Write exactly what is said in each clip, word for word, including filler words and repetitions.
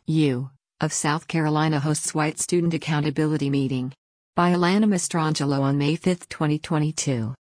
U of South Carolina hosts White Student Accountability Meeting. By Alana Mastrangelo on May fifth, twenty twenty-two.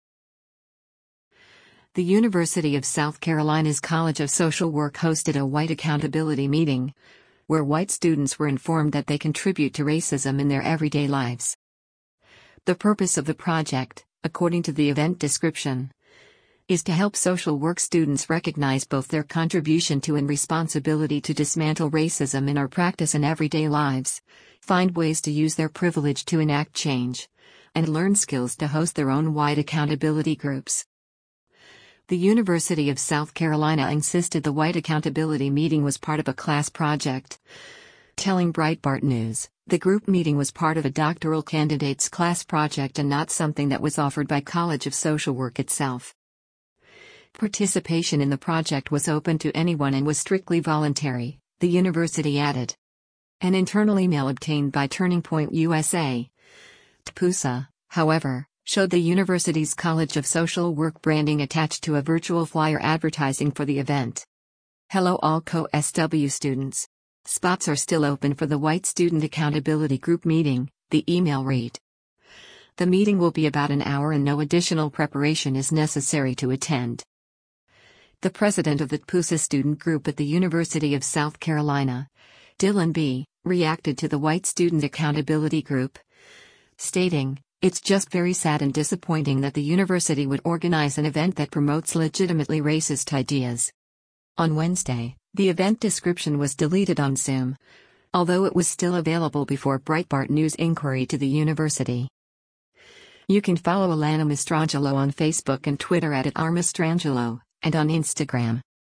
The University of South Carolina's College of Social Work hosted a White Accountability Meeting, where white students were informed that they contribute to racism in their everyday lives. The purpose of the project, according to the event description, is to help social work students recognize both their contribution to and responsibility to dismantle racism in our practice and everyday lives, find ways to use their privilege to enact change, and learn skills to host their own white accountability groups. The University of South Carolina insisted the White Accountability Meeting was part of a class project. Telling Breitbart News, the group meeting was part of a doctoral candidate's class project and not something that was offered by College of Social Work itself. Participation in the project was open to anyone and was strictly voluntary, the university added. An internal email obtained by Turning Point U S A, T P U S A, however, showed the university's College of Social Work branding attached to a virtual flyer advertising for the event. Hello all C O S W students. Spots are still open for the White Student Accountability Group meeting, the email read. The meeting will be about an hour and no additional preparation is necessary to attend. The president of the T P U S A student group at the University of South Carolina, Dylan B., reacted to the White Student Accountability Group, stating, "It's just very sad and disappointing that the university would organize an event that promotes legitimately racist ideas." On Wednesday, the event description was deleted on Zoom, although it was still available before Breitbart News' inquiry to the university. You can follow Alana Mastrangelo on Facebook and Twitter at, at r mastrangelo, and on Instagram